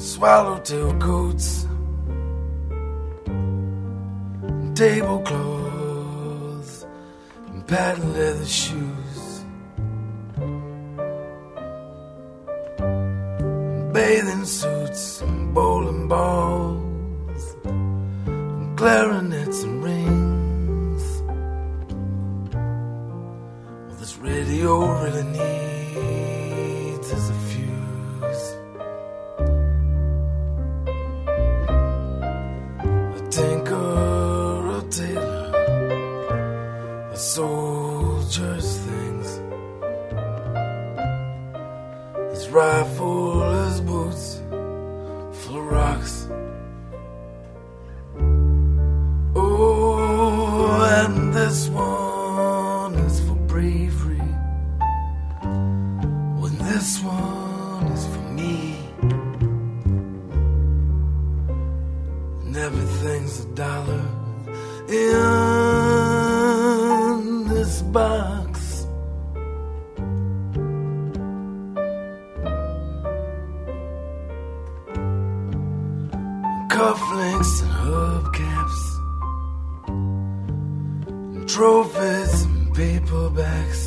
swallowtail coats, tablecloths, and patent leather shoes, bathing suits and bowling balls, and clarinets and rings. All this radio really needs is a fuse. A tinker, a tailor, a soldier's things. His rifle, his boots, full of rocks. Oh, and this one is for bravery. When this one is for me. And everything's a dollar in this box. Cufflinks and hubcaps, and trophies and paperbacks.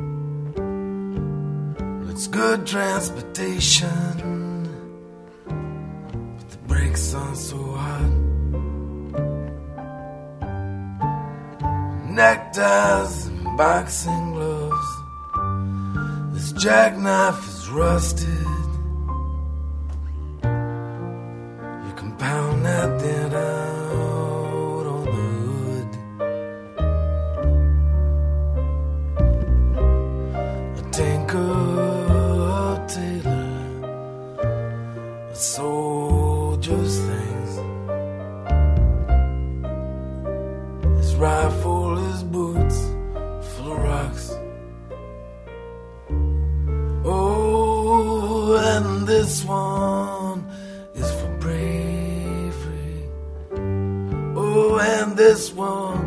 It's good transportation, but the brakes aren't so hot. Neckties and boxing gloves, this jackknife is rusted. Pound that thing out on the hood. A tinker, a tailor, a soldier's things. His rifle, his boots, full of rocks. Oh, and this one is for bravery. Oh, and this one